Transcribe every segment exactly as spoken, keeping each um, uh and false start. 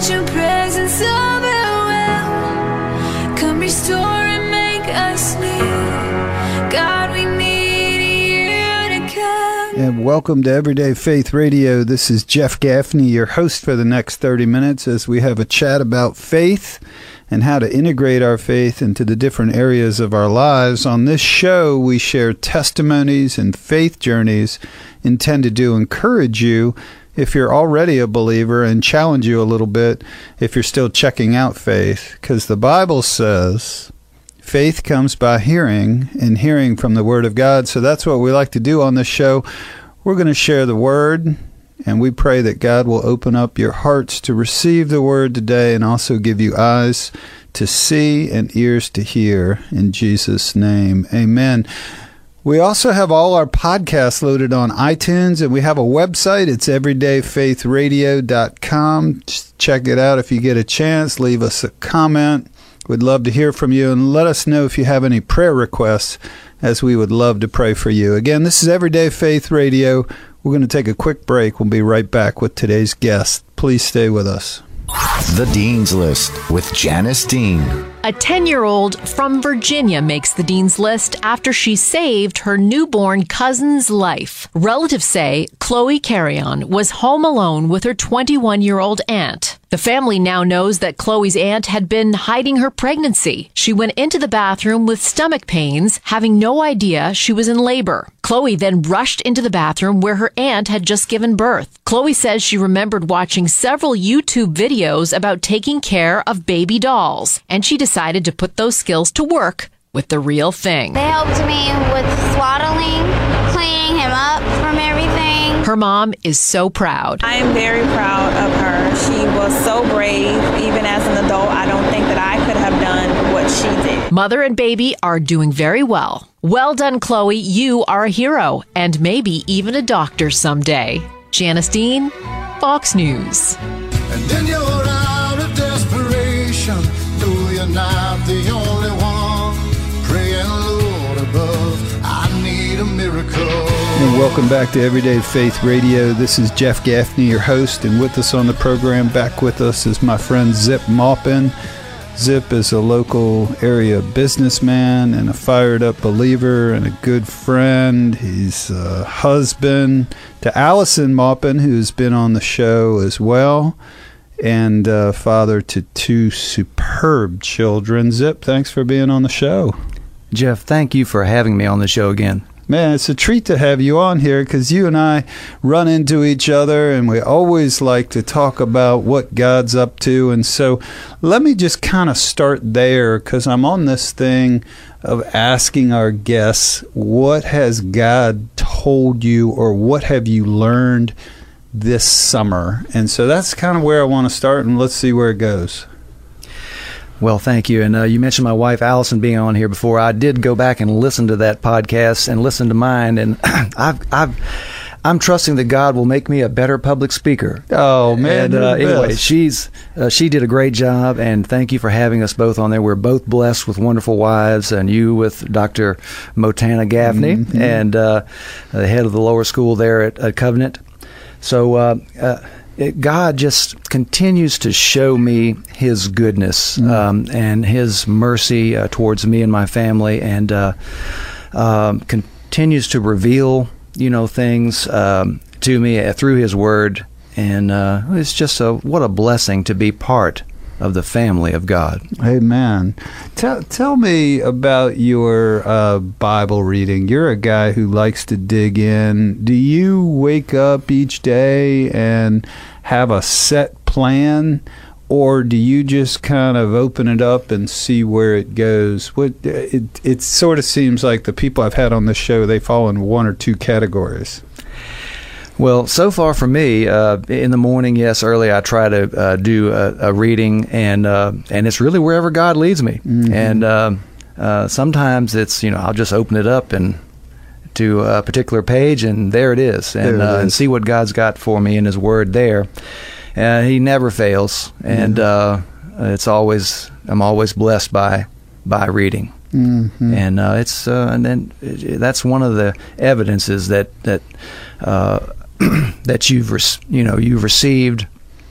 let your presence overwhelm. Come restore and make us new. God, we need you to come. And welcome to Everyday Faith Radio. This is Jeff Gaffney, your host for the next thirty minutes as we have a chat about faith and how to integrate our faith into the different areas of our lives. On this show, we share testimonies and faith journeys intended to encourage you if you're already a believer and challenge you a little bit if you're still checking out faith. Because the Bible says faith comes by hearing, and hearing from the Word of God. So that's what we like to do on this show. We're going to share the Word, and we pray that God will open up your hearts to receive the Word today and also give you eyes to see and ears to hear. In Jesus' name, amen. We also have all our podcasts loaded on iTunes, and we have a website. It's everyday faith radio dot com. Just check it out if you get a chance. Leave us a comment. We'd love to hear from you, and let us know if you have any prayer requests, as we would love to pray for you. Again, this is Everyday Faith Radio. We're going to take a quick break. We'll be right back with today's guest. Please stay with us. The Dean's List with Janice Dean. A ten-year-old from Virginia makes the Dean's List after she saved her newborn cousin's life. Relatives say Chloe Carrion was home alone with her twenty-one-year-old aunt. The family now knows that Chloe's aunt had been hiding her pregnancy. She went into the bathroom with stomach pains, having no idea she was in labor. Chloe then rushed into the bathroom where her aunt had just given birth. Chloe says she remembered watching several YouTube videos about taking care of baby dolls, and she decided to put those skills to work with the real thing. They helped me with swaddling, cleaning him up from everything. Her mom is so proud. I am very proud of her. She was so brave. Even as an adult, I don't think that I could have done what she did. Mother and baby are doing very well. Well done, Chloe. You are a hero, and maybe even a doctor someday. Janice Dean, Fox News. And then you're out of desperation, though you're not the only one. Praying, Lord above, I need a miracle. And welcome back to Everyday Faith Radio. This is Jeff Gaffney, your host, and with us on the program, back with us is my friend Zip Maupin. Zip is a local area businessman and a fired-up believer and a good friend. He's a husband to Allison Maupin, who's been on the show as well, and uh, father to two superb children. Zip, thanks for being on the show. Jeff, thank you for having me on the show again. Man, it's a treat to have you on here because you and I run into each other and we always like to talk about what God's up to. And so let me just kind of start there because I'm on this thing of asking our guests, what has God told you or what have you learned this summer? And so that's kind of where I want to start, and let's see where it goes. Well, thank you. And uh, you mentioned my wife, Allison, being on here before. I did go back and listen to that podcast and listen to mine. And I've, I've, I'm trusting that God will make me a better public speaker. Oh, man. And, uh, anyway, she's uh, she did a great job. And thank you for having us both on there. We're both blessed with wonderful wives, and you with Doctor Motana Gaffney, mm-hmm. and uh, the head of the lower school there at, at Covenant. So, uh, uh It, God just continues to show me His goodness mm. um, and His mercy uh, towards me and my family, and uh, um, continues to reveal, you know, things um, to me uh, through His Word, and uh, it's just a what a blessing to be part of the family of God. Amen. Tell tell me about your uh, Bible reading. You're a guy who likes to dig in. Do you wake up each day and have a set plan, or do you just kind of open it up and see where it goes? What it it sort of seems like the people I've had on this show, they fall in one or two categories. Well, so far for me, uh, in the morning, yes, early, I try to uh, do a, a reading, and uh, and it's really wherever God leads me. Mm-hmm. And uh, uh, sometimes it's, you know, I'll just open it up and to a particular page, and there it is, and, it uh, is. and see what God's got for me in His Word there. Uh, he never fails, and mm-hmm. uh, it's always I'm always blessed by by reading. Mm-hmm. And uh, it's uh, and then it, that's one of the evidences that that. Uh, that you've, you know, you've received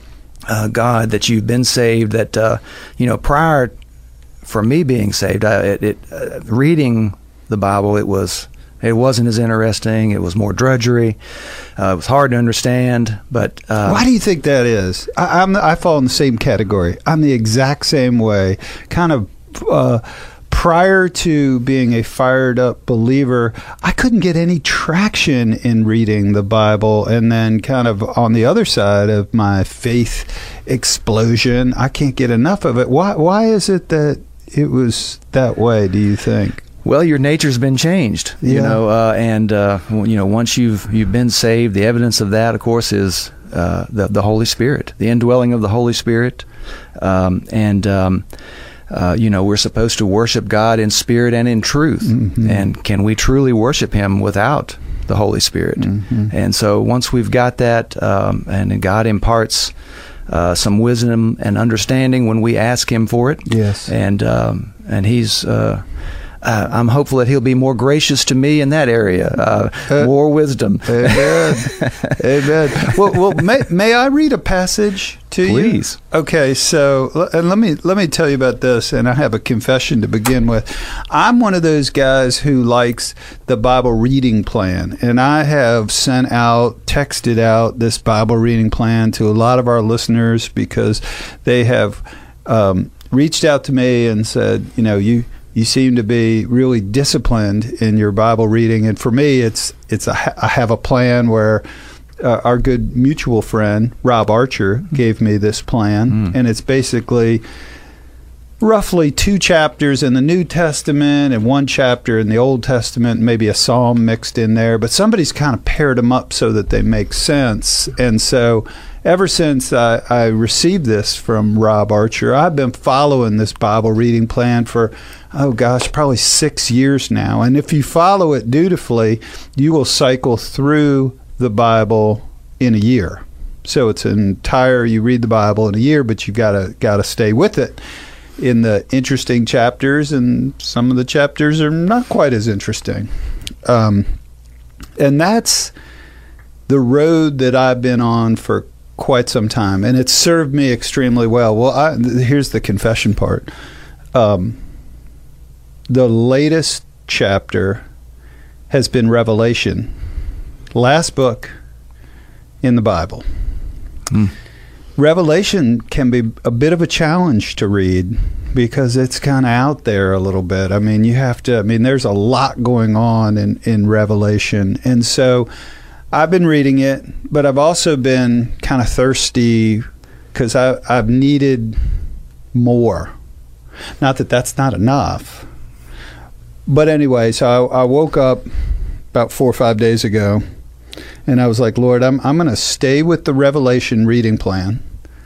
uh, God that you've been saved. That uh, you know, prior for me being saved, I, it, it uh, reading the Bible, it was it wasn't as interesting. It was more drudgery. Uh, it was hard to understand. But uh, why do you think that is? I, I'm I fall in the same category. I'm the exact same way. Kind of. Uh, Prior to being a fired up believer, I couldn't get any traction in reading the Bible. And then kind of on the other side of my faith explosion, I can't get enough of it. Why, why is it that it was that way, do you think? Well, your nature's been changed, you Yeah. know, uh, and, uh, you know, once you've you've been saved, the evidence of that, of course, is uh, the, the Holy Spirit, the indwelling of the Holy Spirit. Um, and, um, Uh, you know, we're supposed to worship God in spirit and in truth. Mm-hmm. And can we truly worship Him without the Holy Spirit? Mm-hmm. And so once we've got that, um, and God imparts uh, some wisdom and understanding when we ask Him for it. Yes. And, um, and He's... Uh, Uh, I'm hopeful that He'll be more gracious to me in that area, uh, Uh, more wisdom. Amen. Amen. Well, well may, may I read a passage to you? Please. Okay, so and let me let me tell you about this, and I have a confession to begin with. I'm one of those guys who likes the Bible reading plan, and I have sent out, texted out this Bible reading plan to a lot of our listeners because they have um, reached out to me and said, you know, you. You seem to be really disciplined in your Bible reading, and for me, it's it's a, I have a plan where uh, our good mutual friend Rob Archer gave me this plan, Mm. and it's basically roughly two chapters in the New Testament and one chapter in the Old Testament, maybe a psalm mixed in there. But somebody's kind of paired them up so that they make sense, and so. Ever since I, I received this from Rob Archer, I've been following this Bible reading plan for, oh gosh, probably six years now. And if you follow it dutifully, you will cycle through the Bible in a year. So it's an entire, you read the Bible in a year, but you gotta gotta stay with it in the interesting chapters, and some of the chapters are not quite as interesting. Um, and that's the road that I've been on for quite some time, and it's served me extremely well. Well, I, th- here's the confession part. Um, the latest chapter has been Revelation, last book in the Bible. Mm. Revelation can be a bit of a challenge to read because it's kind of out there a little bit. I mean, you have to, I mean, there's a lot going on in, in Revelation, and so I've been reading it, but I've also been kind of thirsty because I've needed more. Not that that's not enough. But anyway, so I, I woke up about four or five days ago, and I was like, Lord, I'm, I'm going to stay with the Revelation reading plan,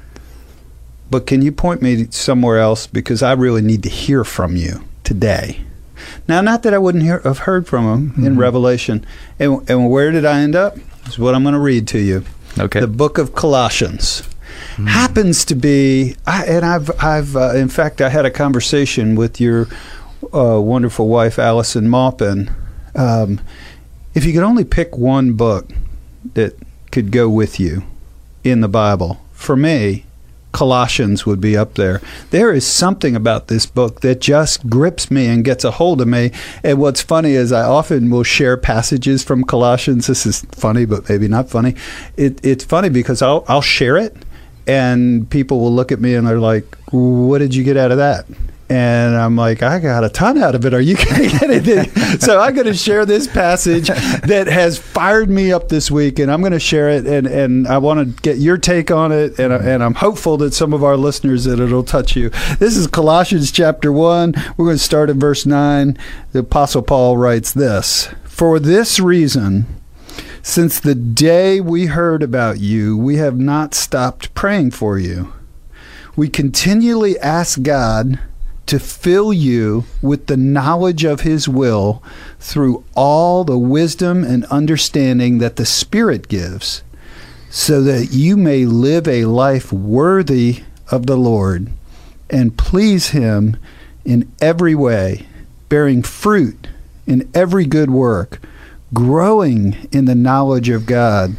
but can you point me somewhere else because I really need to hear from you today. Now, not that I wouldn't hear, have heard from him mm-hmm. in Revelation. And, and where did I end up? Is what I'm going to read to you. Okay. The book of Colossians. Mm-hmm. Happens to be, I, and I've, I've uh, in fact, I had a conversation with your uh, wonderful wife, Allison Maupin. Um, if you could only pick one book that could go with you in the Bible, for me, Colossians would be up there. There is something about this book that just grips me and gets a hold of me. And what's funny is I often will share passages from Colossians. This is funny, but maybe not funny. It, it's funny because I'll, I'll share it, and people will look at me and they're like, what did you get out of that? And I'm like, I got a ton out of it. Are you going to get anything? So I'm going to share this passage that has fired me up this week, and I'm going to share it, and, and I want to get your take on it, and, and I'm hopeful that some of our listeners, that it'll touch you. This is Colossians chapter one. We're going to start at verse nine. The Apostle Paul writes this: For this reason, since the day we heard about you, we have not stopped praying for you. We continually ask God to fill you with the knowledge of His will through all the wisdom and understanding that the Spirit gives, so that you may live a life worthy of the Lord and please Him in every way, bearing fruit in every good work, growing in the knowledge of God,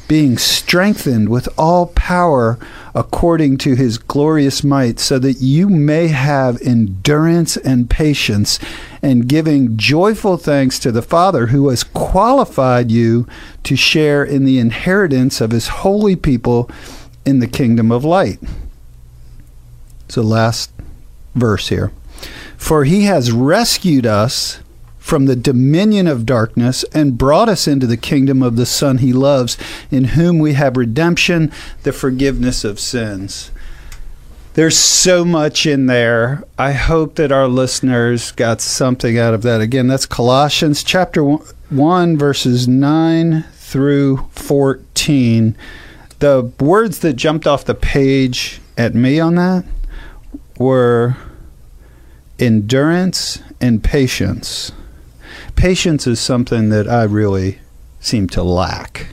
being strengthened with all power according to his glorious might, so that you may have endurance and patience, and giving joyful thanks to the Father who has qualified you to share in the inheritance of his holy people in the kingdom of light. So last verse here. For he has rescued us from the dominion of darkness and brought us into the kingdom of the Son he loves, in whom we have redemption, the forgiveness of sins. There's so much in there. I hope that our listeners got something out of that. Again, that's Colossians chapter one, verses nine through fourteen. The words that jumped off the page at me on that were endurance and patience. Patience is something that I really seem to lack.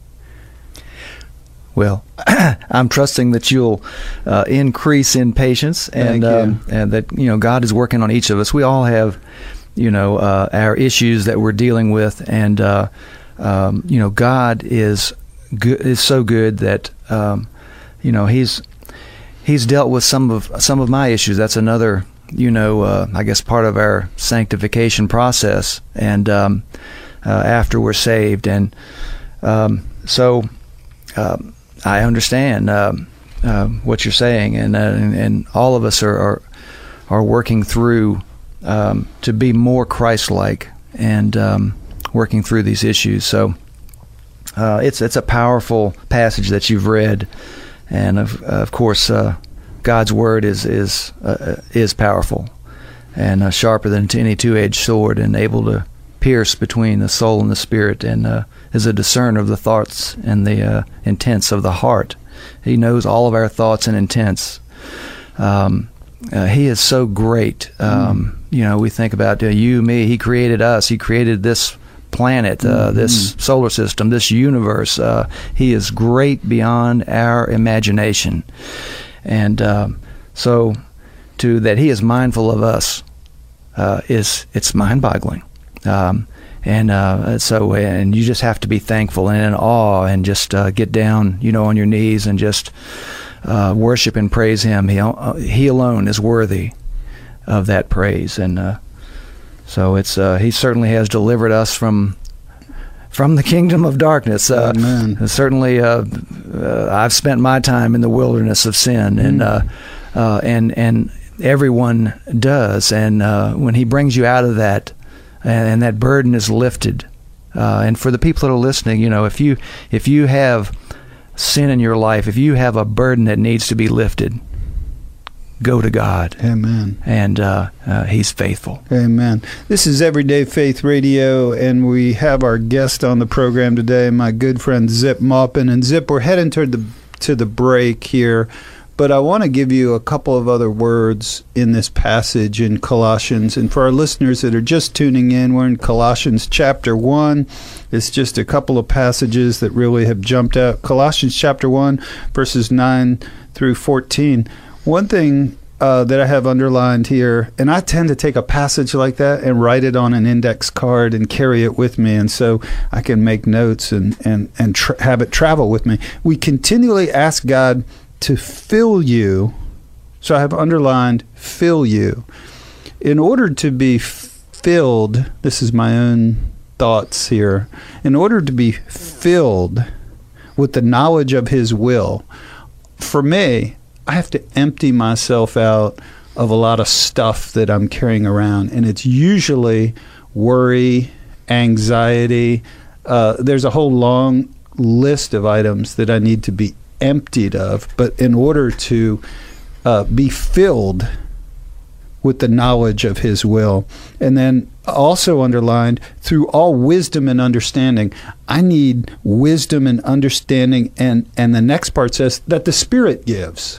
Well, I'm trusting that you'll uh, increase in patience, and um, and that you know God is working on each of us. We all have, you know, uh, our issues that we're dealing with, and uh, um, you know, God is good, is so good that um, you know He's He's dealt with some of some of my issues. That's another, you know, uh, I guess part of our sanctification process, and um, uh, after we're saved, and um, so. Um, I understand uh, uh, what you're saying, and, uh, and and all of us are are, are working through um, to be more Christ-like, and um, working through these issues. So uh, it's it's a powerful passage that you've read, and of of course uh, God's word is is uh, is powerful, and uh, sharper than any two-edged sword, and able to pierce between the soul and the spirit, and uh, is a discerner of the thoughts and the uh, intents of the heart. He knows all of our thoughts and intents. Um, uh, he is so great. Um, mm. You know, we think about uh, you, me. He created us. He created this planet, uh, mm-hmm. this solar system, this universe. Uh, he is great beyond our imagination, and um, so to that he is mindful of us uh, is it's mind-boggling. Um, and uh, so, and you just have to be thankful and in awe, and just uh, get down, you know, on your knees, and just uh, worship and praise Him. He uh, He alone is worthy of that praise, and uh, so it's uh, He certainly has delivered us from from the kingdom of darkness. Uh, Amen. Certainly, uh, uh, I've spent my time in the wilderness of sin, mm. and uh, uh, and and everyone does. And uh, when He brings you out of that, and that burden is lifted. Uh, and for the people that are listening, you know, if you if you have sin in your life, if you have a burden that needs to be lifted, go to God. Amen. And uh, uh, He's faithful. Amen. This is Everyday Faith Radio, and we have our guest on the program today, my good friend Zip Maupin. And Zip, we're heading toward the to the break here. But I want to give you a couple of other words in this passage in Colossians. And for our listeners that are just tuning in, we're in Colossians chapter one. It's just a couple of passages that really have jumped out. Colossians chapter one, verses nine through fourteen. One thing uh, that I have underlined here, and I tend to take a passage like that and write it on an index card and carry it with me, and so I can make notes and, and, and tra- have it travel with me. We continually ask God to fill you. So I have underlined fill you. In order to be filled, this is my own thoughts here, in order to be filled with the knowledge of His will, for me, I have to empty myself out of a lot of stuff that I'm carrying around, and it's usually worry, anxiety. Uh, there's a whole long list of items that I need to be emptied of, but in order to uh, be filled with the knowledge of His will. And then also underlined, through all wisdom and understanding. I need wisdom and understanding, and, and the next part says that the Spirit gives.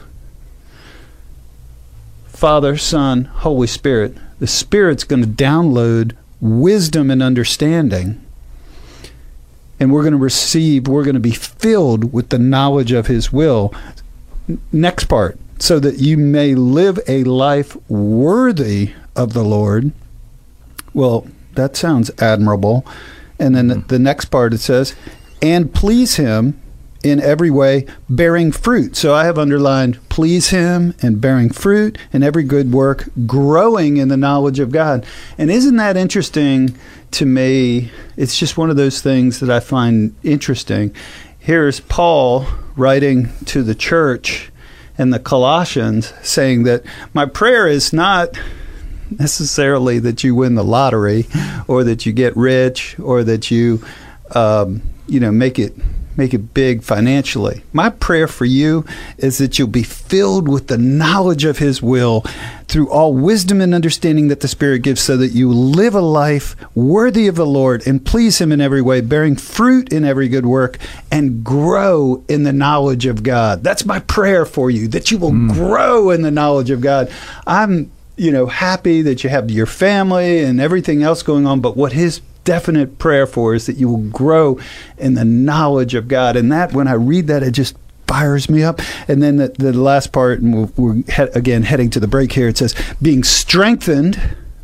Father, Son, Holy Spirit. The Spirit's going to download wisdom and understanding. And we're going to receive, we're going to be filled with the knowledge of His will. Next part, so that you may live a life worthy of the Lord. Well, that sounds admirable. And then mm-hmm. the next part it says, and please Him in every way, bearing fruit. So I have underlined please him and bearing fruit in every good work, growing in the knowledge of God. And isn't that interesting to me? It's just one of those things that I find interesting. Here's Paul writing to the church in the Colossians saying that my prayer is not necessarily that you win the lottery or that you get rich or that you, um, you know, make it make it big financially. My prayer for you is that you'll be filled with the knowledge of his will through all wisdom and understanding that the Spirit gives, so that you live a life worthy of the Lord and please him in every way, bearing fruit in every good work and grow in the knowledge of God. That's my prayer for you, that you will mm. grow in the knowledge of God. I'm, you know, happy that you have your family and everything else going on, but what his definite prayer for is that you will grow in the knowledge of God. And that, when I read that, it just fires me up. And then the, the last part, and we're, we're he- again heading to the break here, it says, being strengthened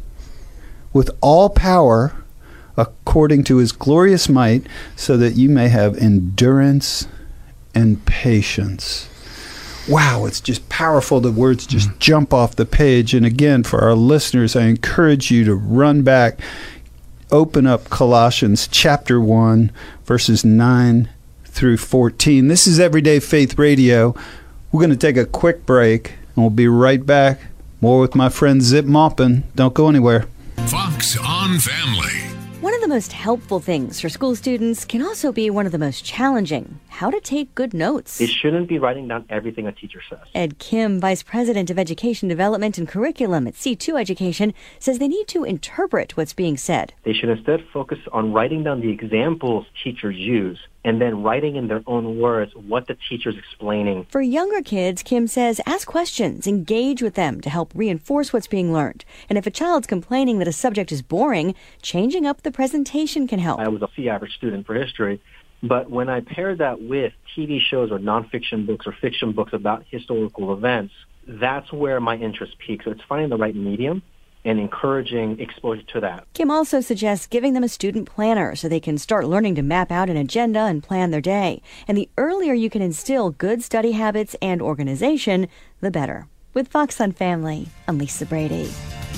with all power according to his glorious might, so that you may have endurance and patience. Wow, it's just powerful. The words just mm-hmm. jump off the page. And again, for our listeners, I encourage you to run back, open up Colossians chapter one, verses nine through fourteen. This is Everyday Faith Radio. We're going to take a quick break, and we'll be right back. More with my friend Zip Maupin. Don't go anywhere. Fox on Family. One of the most helpful things for school students can also be one of the most challenging: how to take good notes. They shouldn't be writing down everything a teacher says. Ed Kim, Vice President of Education Development and Curriculum at C two Education, says they need to interpret what's being said. They should instead focus on writing down the examples teachers use, and then writing in their own words what the teacher's explaining. For younger kids, Kim says, ask questions, engage with them to help reinforce what's being learned. And if a child's complaining that a subject is boring, changing up the presentation can help. I was a C-average student for history, but when I paired that with T V shows or nonfiction books or fiction books about historical events, that's where my interest peaks. So it's finding the right medium and encouraging exposure to that. Kim also suggests giving them a student planner so they can start learning to map out an agenda and plan their day. And the earlier you can instill good study habits and organization, the better. With Fox on Family, I'm Lisa Brady.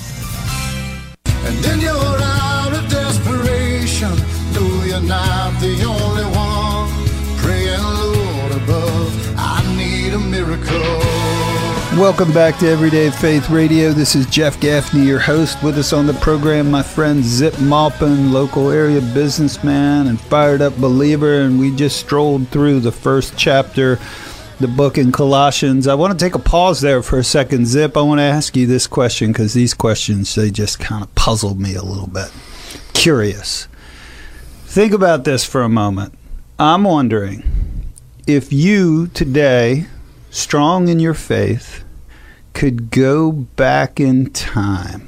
And then you're out of desperation, though you're not the only one. Praying, Lord above, I need a miracle. Welcome back to Everyday Faith Radio. This is Jeff Gaffney, your host. With us on the program, my friend Zip Maupin, local area businessman and fired up believer. And we just strolled through the first chapter, the book in Colossians. I want to take a pause there for a second, Zip. I want to ask you this question, because these questions, they just kind of puzzled me a little bit. Curious. Think about this for a moment. I'm wondering if you today, strong in your faith, could go back in time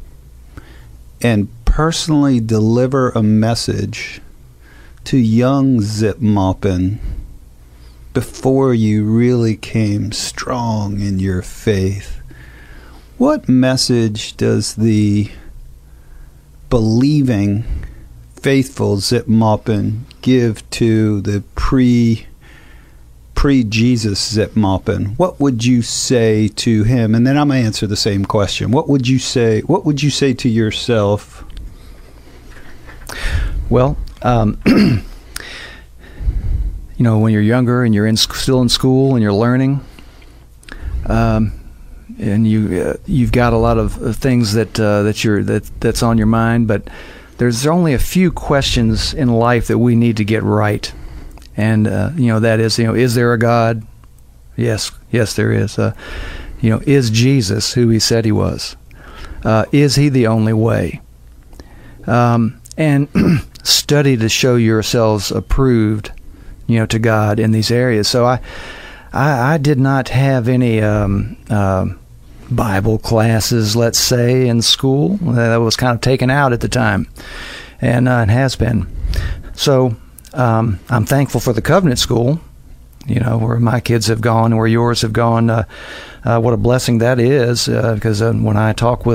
and personally deliver a message to young Zip Maupin before you really came strong in your faith, what message does the believing, faithful Zip Maupin give to the pre pre-Jesus Zip Maupin? What would you say to him? And then I'm going to answer the same question. What would you say? What would you say to yourself? Well, um, you know, when you're younger and you're in still in school and you're learning, um, and you uh, you've got a lot of uh, things that uh, that you're that that's on your mind, but there's only a few questions in life that we need to get right. And, uh, you know, that is, you know, is there a God? Yes, yes, there is. Uh, you know, is Jesus who he said he was? Uh, is he the only way? Um, and study to show yourselves approved, you know, to God in these areas. So I, I, I did not have any um, uh, Bible classes, let's say, in school. That was kind of taken out at the time, and uh, it has been. So Um, I'm thankful for the Covenant School, you know, where my kids have gone, where yours have gone. Uh, uh, what a blessing that is, because uh, uh, when I talk with,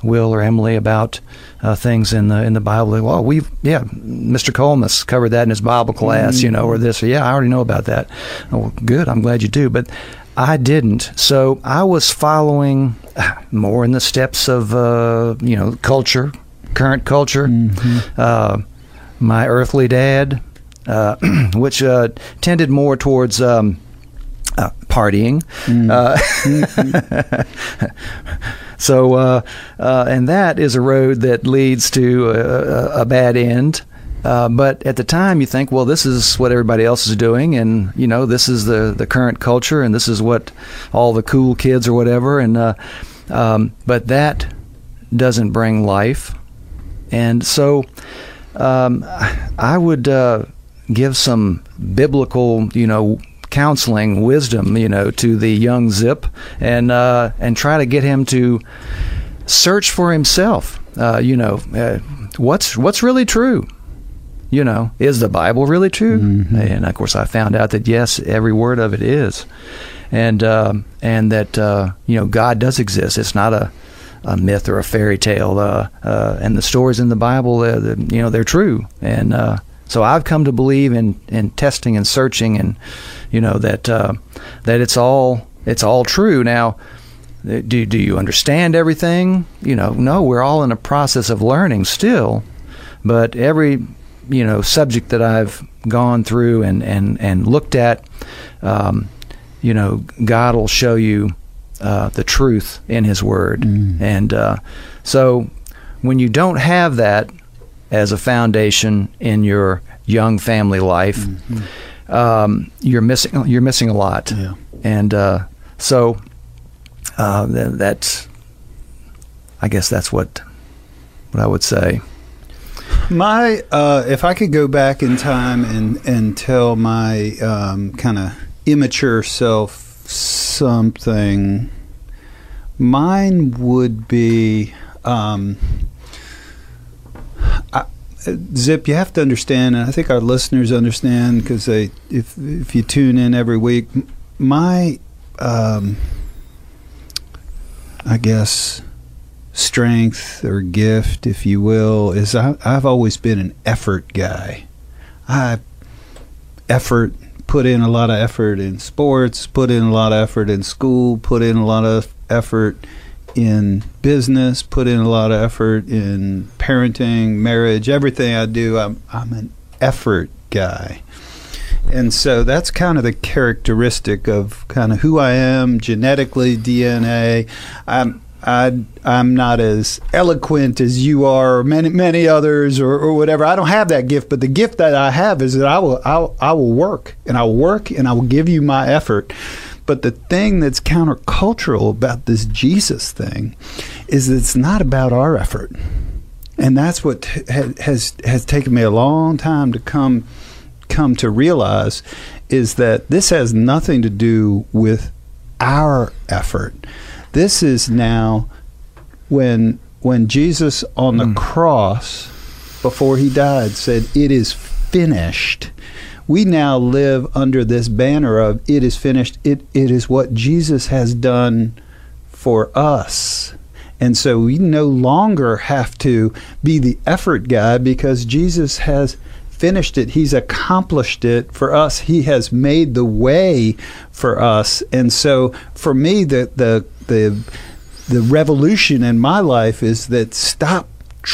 Will or Emily about uh, things in the in the Bible. They, well, we yeah, Mister Colmus covered that in his Bible class, mm-hmm. you know, or this, or yeah, I already know about that. Oh, well, good, I'm glad you do, but I didn't. So I was following more in the steps of uh, you know culture, current culture. Mm-hmm. Uh, my earthly dad, uh, which uh, tended more towards. Um, Uh, partying. Mm. Uh, mm-hmm. so, uh, uh, and that is a road that leads to a, a bad end. Uh, but at the time, you think, well, this is what everybody else is doing, and you know, this is the, the current culture, and this is what all the cool kids or whatever. And uh, um, but that doesn't bring life, and so um, I would uh, give some biblical, you know. counseling wisdom, you know, to the young Zip, and uh, and try to get him to search for himself. Uh, you know, uh, what's what's really true? You know, is the Bible really true? Mm-hmm. And of course, I found out that yes, every word of it is, and uh, and that uh, you know, God does exist. It's not a a myth or a fairy tale. Uh, uh, and the stories in the Bible, uh, the, you know, they're true. And uh, so I've come to believe in, in testing and searching, and you know that uh, that it's all it's all true. Now, do do you understand everything? You know, no. We're all in a process of learning still, but every you know subject that I've gone through and and and looked at, um, you know, God will show you uh, the truth in His Word, mm. and uh, so when you don't have that as a foundation in your young family life, mm-hmm. um, you're missing you're missing a lot, yeah. and uh, so uh, th- that's I guess that's what what I would say. My uh, if I could go back in time and and tell my um, kind of immature self something, mine would be. Um, I, Zip, you have to understand, and I think our listeners understand because they, if if you tune in every week, my, um, I guess, strength or gift, if you will, is I, I've always been an effort guy. I effort, put in a lot of effort in sports, put in a lot of effort in school, put in a lot of effort in business, put in a lot of effort in parenting, marriage, everything I do, I'm I'm an effort guy. And so that's kind of the characteristic of kind of who I am genetically, D N A. I'm I I'm not as eloquent as you are, or many many others, or, or whatever. I don't have that gift, but the gift that I have is that I will I, I will work and I will work and I will give you my effort. But the thing that's countercultural about this Jesus thing is that it's not about our effort. And that's what ha- has has taken me a long time to come come to realize, is that this has nothing to do with our effort. This is now when when Jesus on the mm. cross, before he died, said, "It is finished." We now live under this banner of "it is finished." It it is what Jesus has done for us. And so we no longer have to be the effort guy because Jesus has finished it. He's accomplished it for us. He has made the way for us. And so for me, the the the the revolution in my life is that stop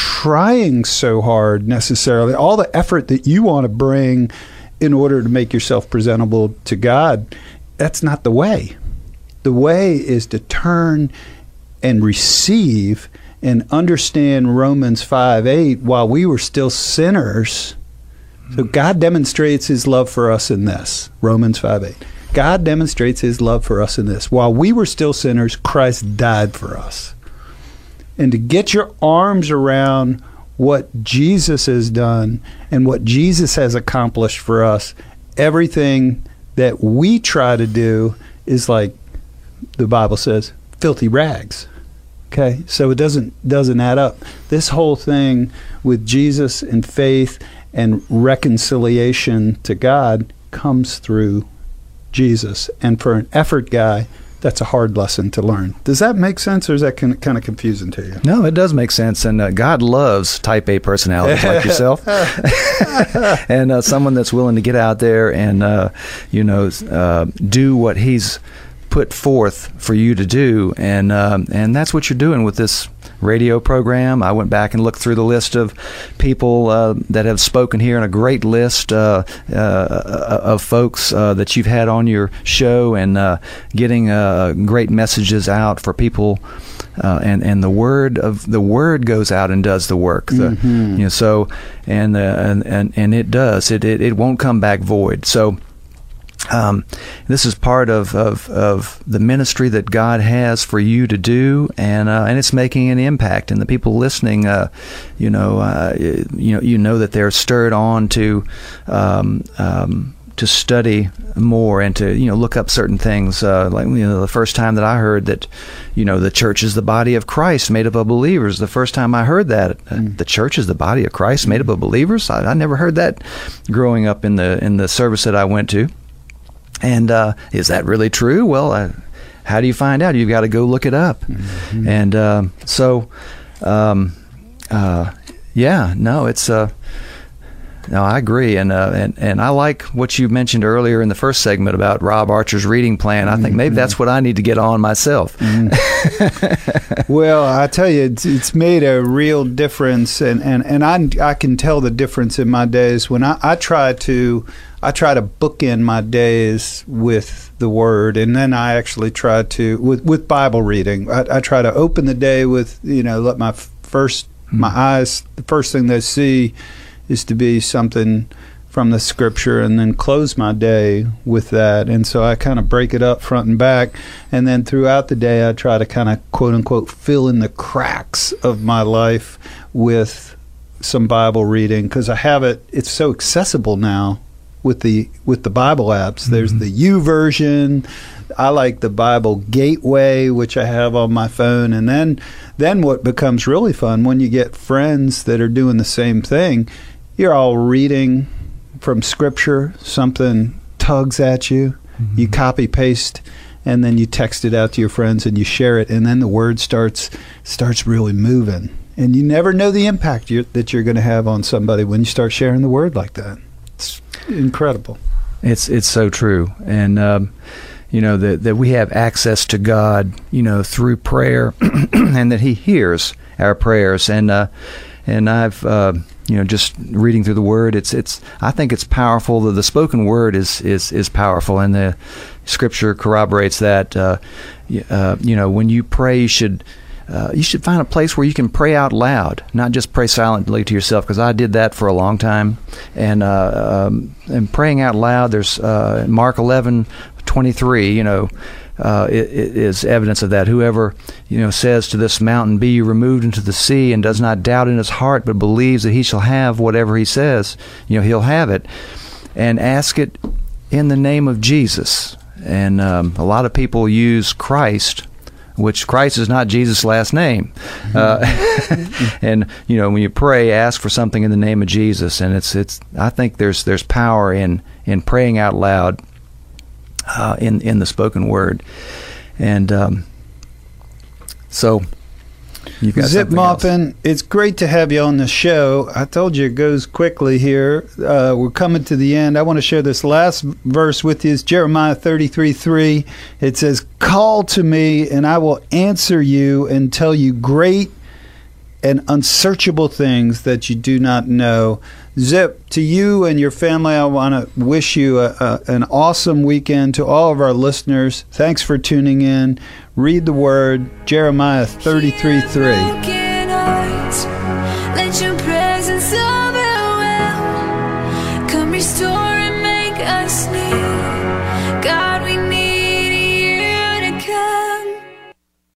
trying so hard necessarily. All the effort that you want to bring in order to make yourself presentable to God, that's not the way. The way is to turn and receive and understand Romans five eight while we were still sinners. So God demonstrates his love for us in this, Romans five eight. God demonstrates his love for us in this. While we were still sinners, Christ died for us. And to get your arms around what Jesus has done and what Jesus has accomplished for us, everything that we try to do is, like the Bible says, filthy rags. Okay, so it doesn't doesn't add up. This whole thing with Jesus and faith and reconciliation to God comes through Jesus. And for an effort guy, that's a hard lesson to learn. Does that make sense, or is that kind of confusing to you? No, it does make sense. And uh, God loves type A personalities like yourself. And uh, someone that's willing to get out there and, uh, you know, uh, do what he's put forth for you to do. And, um, and that's what you're doing with this radio program. I went back and looked through the list of people uh, that have spoken here, and a great list uh, uh, of folks uh, that you've had on your show, and uh, getting uh, great messages out for people. Uh, and and the word of the word goes out and does the work. The, Mm-hmm. You know, so and, uh, and and and it does. It, it it won't come back void. So. Um, this is part of, of, of the ministry that God has for you to do, and uh, and it's making an impact. And the people listening, uh, you know, uh, you know, you know that they're stirred on to um, um, to study more and to you know look up certain things. Uh, like you know, the first time that I heard that, you know, the church is the body of Christ made up of believers. The first time I heard that, uh, Mm. the church is the body of Christ made up of believers. I, I never heard that growing up in the in the service that I went to. And uh, is that really true? Well, uh, how do you find out? You've got to go look it up. Mm-hmm. And uh, so, um, uh, yeah, no, it's uh, no, I agree, and uh, and and I like what you mentioned earlier in the first segment about Rob Archer's reading plan. I think maybe that's what I need to get on myself. Mm-hmm. Well, I tell you, it's, it's made a real difference, and and and I I can tell the difference in my days when I, I try to. I try to bookend my days with the Word, and then I actually try to with with Bible reading. I, I try to open the day with you know let my first my eyes the first thing they see is to be something from the Scripture, and then close my day with that. And so I kind of break it up front and back, and then throughout the day I try to kind of quote unquote fill in the cracks of my life with some Bible reading, because I have it. It's so accessible now. With the with the Bible apps, there's mm-hmm. the U version. I like the Bible Gateway, which I have on my phone, and then then what becomes really fun when you get friends that are doing the same thing. You're all reading from Scripture. Something tugs at you. Mm-hmm. You copy paste, and then you text it out to your friends, and you share it, and then the word starts starts really moving. And you never know the impact you're, that you're going to have on somebody when you start sharing the word like that. It's incredible. It's it's so true, and um, you know that that we have access to God, you know, through prayer, and that He hears our prayers. And uh, and I've uh, you know just reading through the Word. It's it's I think it's powerful. The, the spoken word is is is powerful, and the Scripture corroborates that. Uh, uh, you know, when you pray, you should. Uh, you should find a place where you can pray out loud, not just pray silently to yourself, because I did that for a long time. And uh, um, and praying out loud, there's uh, Mark eleven twenty-three, you know, uh, it, it is evidence of that. Whoever, you know, says to this mountain, be you removed into the sea, and does not doubt in his heart, but believes that he shall have whatever he says, you know, he'll have it. And ask it in the name of Jesus. And um, a lot of people use Christ, which Christ is not Jesus' last name. Uh, and, you know, when you pray, ask for something in the name of Jesus. And it's, it's, I think there's, there's power in, in praying out loud, uh, in, in the spoken word. And, um, so you've got Zip Moppin, it's great to have you on the show. I told you it goes quickly here. Uh, we're coming to the end. I want to share this last verse with you. It's Jeremiah thirty-three three. It says, call to me, and I will answer you and tell you great and unsearchable things that you do not know. Zip, to you and your family, I want to wish you a, a, an awesome weekend. To all of our listeners, thanks for tuning in. Read the Word, Jeremiah thirty-three three. Let your